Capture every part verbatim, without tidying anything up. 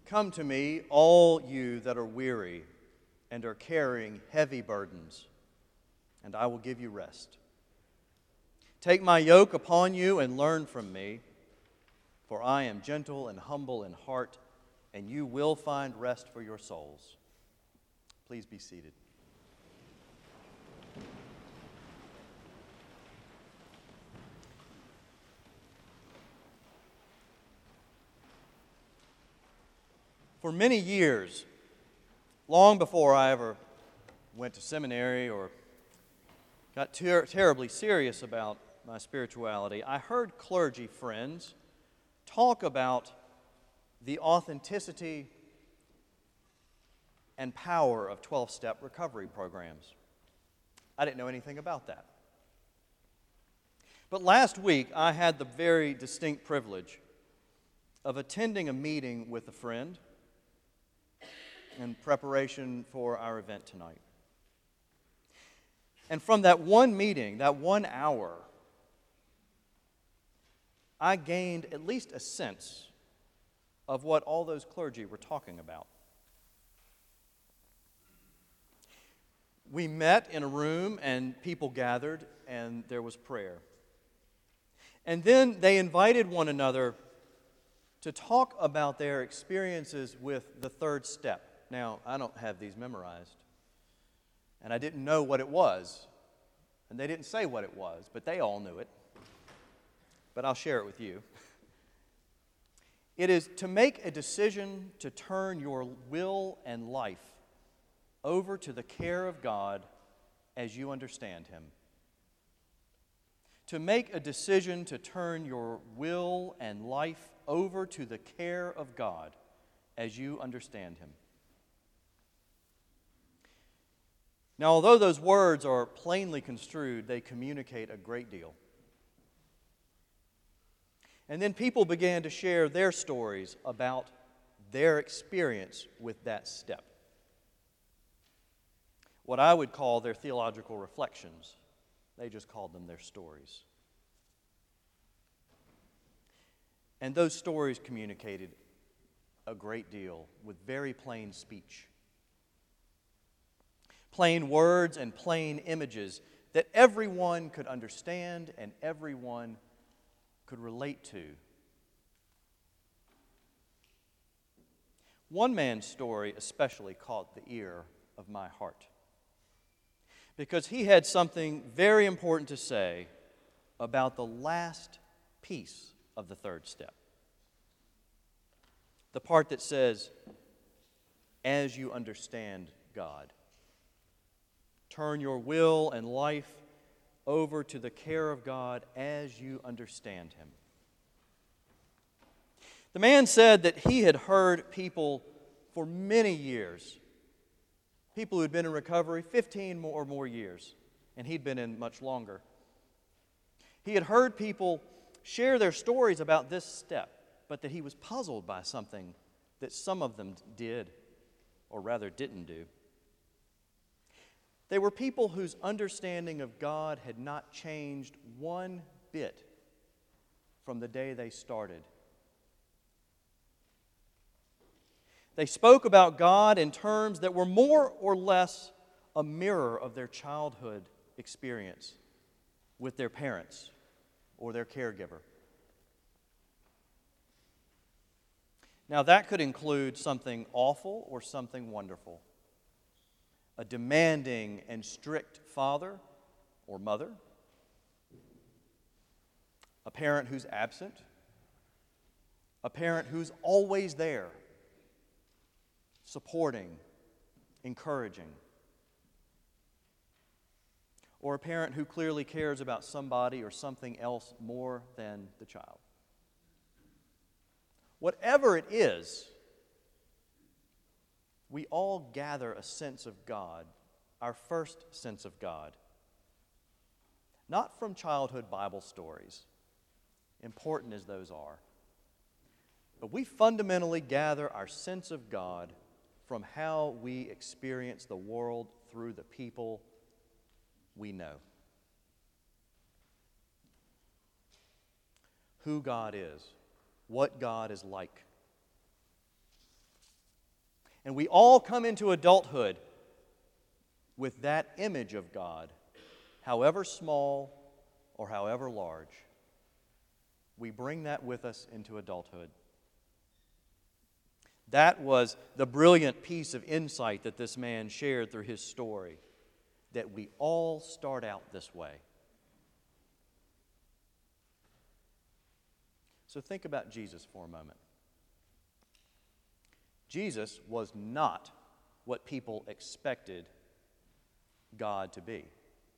Come to me, all you that are weary and are carrying heavy burdens, and I will give you rest. Take my yoke upon you and learn from me, for I am gentle and humble in heart, and you will find rest for your souls. Please be seated. For many years, long before I ever went to seminary or got ter- terribly serious about my spirituality, I heard clergy friends talk about the authenticity and power of twelve-step recovery programs. I didn't know anything about that. But last week, I had the very distinct privilege of attending a meeting with a friend in preparation for our event tonight. And from that one meeting, that one hour, I gained at least a sense of what all those clergy were talking about. We met in a room and people gathered and there was prayer. And then they invited one another to talk about their experiences with the third step. Now, I don't have these memorized, and I didn't know what it was, and they didn't say what it was, but they all knew it. But I'll share it with you. It is to make a decision to turn your will and life over to the care of God as you understand Him. To make a decision to turn your will and life over to the care of God as you understand Him. Now, although those words are plainly construed, they communicate a great deal. And then people began to share their stories about their experience with that step. What I would call their theological reflections. They just called them their stories. And those stories communicated a great deal with very plain speech. Plain words and plain images that everyone could understand and everyone could relate to. One man's story especially caught the ear of my heart because he had something very important to say about the last piece of the third step. The part that says, as you understand God. Turn your will and life over to the care of God as you understand Him. The man said that he had heard people for many years, people who had been in recovery fifteen or more years, and he'd been in much longer. He had heard people share their stories about this step, but that he was puzzled by something that some of them did, or rather didn't do. They were people whose understanding of God had not changed one bit from the day they started. They spoke about God in terms that were more or less a mirror of their childhood experience with their parents or their caregiver. Now, that could include something awful or something wonderful. A demanding and strict father or mother, a parent who's absent, a parent who's always there, supporting, encouraging, or a parent who clearly cares about somebody or something else more than the child. Whatever it is, we all gather a sense of God, our first sense of God, not from childhood Bible stories, important as those are, but we fundamentally gather our sense of God from how we experience the world through the people we know. Who God is, what God is like. And we all come into adulthood with that image of God, however small or however large. We bring that with us into adulthood. That was the brilliant piece of insight that this man shared through his story, that we all start out this way. So think about Jesus for a moment. Jesus was not what people expected God to be.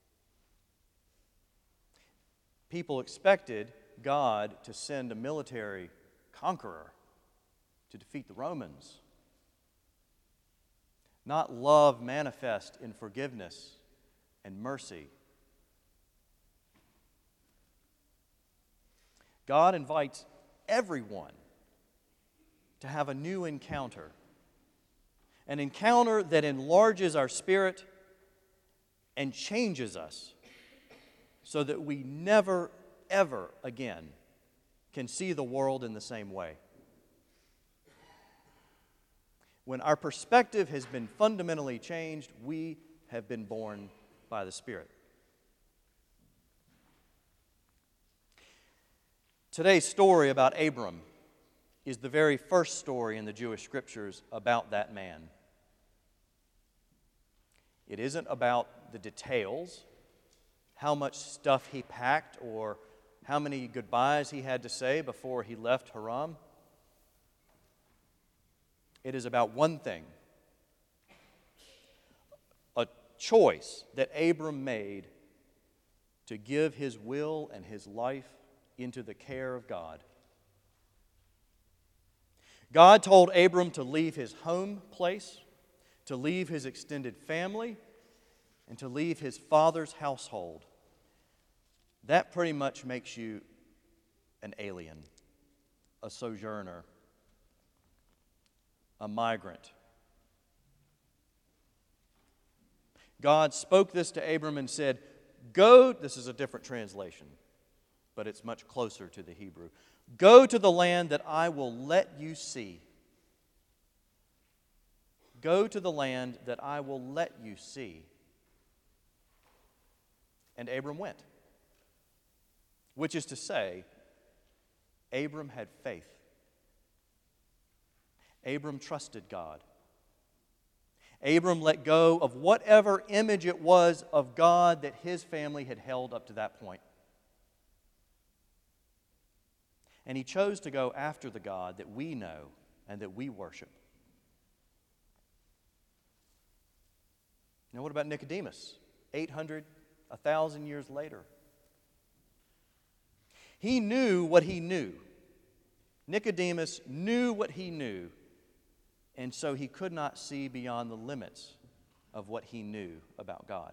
People expected God to send a military conqueror to defeat the Romans, not love manifest in forgiveness and mercy. God invites everyone to have a new encounter, an encounter that enlarges our spirit and changes us so that we never, ever again can see the world in the same way. When our perspective has been fundamentally changed, we have been born by the Spirit. Today's story about Abram is the very first story in the Jewish Scriptures about that man. It isn't about the details, how much stuff he packed or how many goodbyes he had to say before he left Haran. It is about one thing, a choice that Abram made to give his will and his life into the care of God. God told Abram to leave his home place, to leave his extended family, and to leave his father's household. That pretty much makes you an alien, a sojourner, a migrant. God spoke this to Abram and said, "Go," this is a different translation, but it's much closer to the Hebrew. "Go to the land that I will let you see." Go to the land that I will let you see. And Abram went. Which is to say, Abram had faith. Abram trusted God. Abram let go of whatever image it was of God that his family had held up to that point. And he chose to go after the God that we know and that we worship. Now, what about Nicodemus? eight hundred, one thousand years later. He knew what he knew. Nicodemus knew what he knew, and so he could not see beyond the limits of what he knew about God,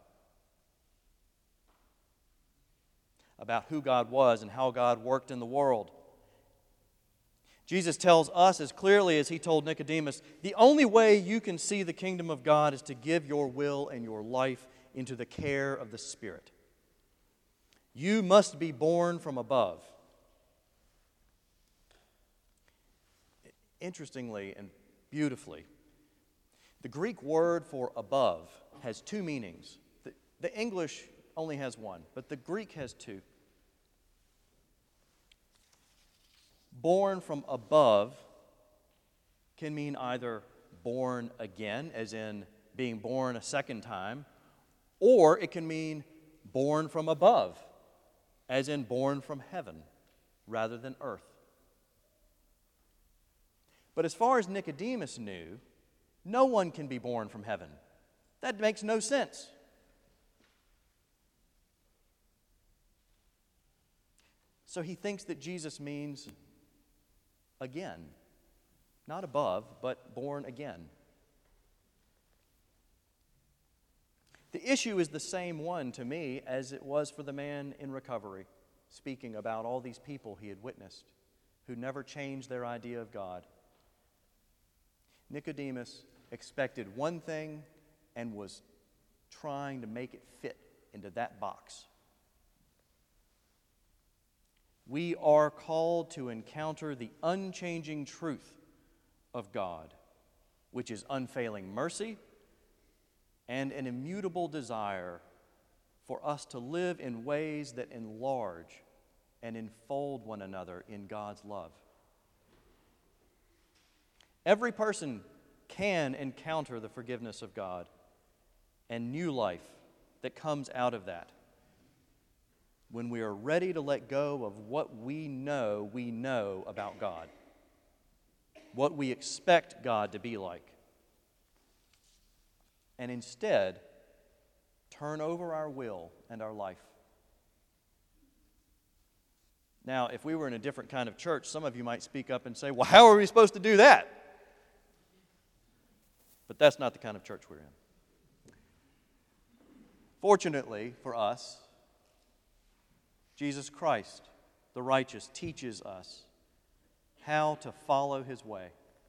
about who God was and how God worked in the world. Jesus tells us as clearly as he told Nicodemus, the only way you can see the kingdom of God is to give your will and your life into the care of the Spirit. You must be born from above. Interestingly and beautifully, the Greek word for above has two meanings. The, the English only has one, but the Greek has two. Born from above can mean either born again, as in being born a second time, or it can mean born from above, as in born from heaven rather than earth. But as far as Nicodemus knew, no one can be born from heaven. That makes no sense. So he thinks that Jesus means again, not above, but born again. The issue is the same one to me as it was for the man in recovery, speaking about all these people he had witnessed who never changed their idea of God. Nicodemus expected one thing and was trying to make it fit into that box. We are called to encounter the unchanging truth of God which is unfailing mercy and an immutable desire for us to live in ways that enlarge and enfold one another in God's love. Every person can encounter the forgiveness of God and new life that comes out of that when we are ready to let go of what we know we know about God, what we expect God to be like, and instead turn over our will and our life. Now, if we were in a different kind of church, some of you might speak up and say, well, how are we supposed to do that? But that's not the kind of church we're in. Fortunately for us, Jesus Christ, the righteous, teaches us how to follow His way.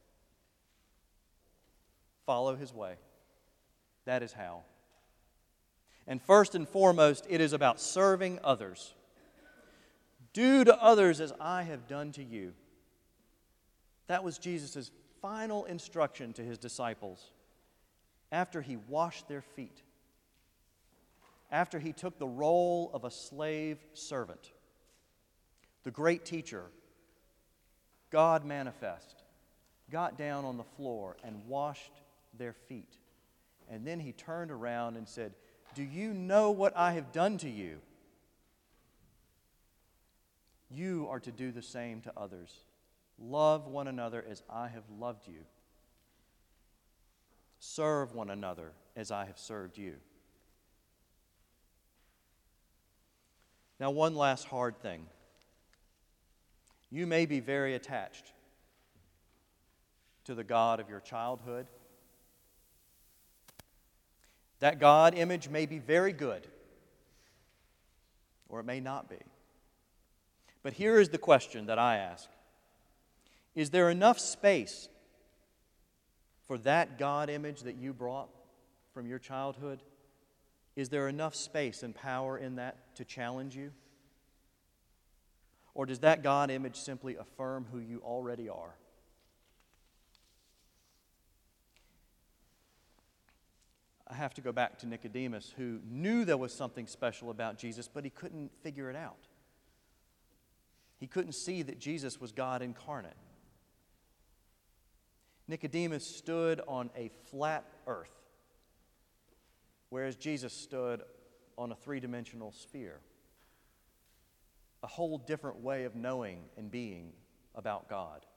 Follow His way. That is how. And first and foremost, it is about serving others. Do to others as I have done to you. That was Jesus' final instruction to His disciples after He washed their feet, after He took the role of a slave servant. The great teacher, God manifest, got down on the floor and washed their feet. And then He turned around and said, do you know what I have done to you? You are to do the same to others. Love one another as I have loved you. Serve one another as I have served you. Now, one last hard thing. You may be very attached to the God of your childhood. That God image may be very good, or it may not be. But here is the question that I ask. Is there enough space for that God image that you brought from your childhood? Is there enough space and power in that to challenge you? Or does that God image simply affirm who you already are? I have to go back to Nicodemus, who knew there was something special about Jesus, but he couldn't figure it out. He couldn't see that Jesus was God incarnate. Nicodemus stood on a flat earth, whereas Jesus stood on a three-dimensional sphere. A whole different way of knowing and being about God.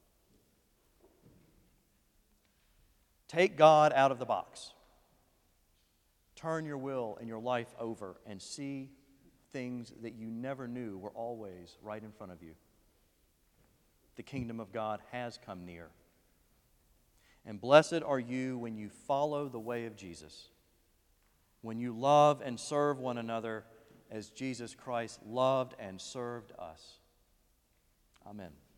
Take God out of the box. Turn your will and your life over and see things that you never knew were always right in front of you. The kingdom of God has come near. And blessed are you when you follow the way of Jesus, when you love and serve one another as Jesus Christ loved and served us. Amen.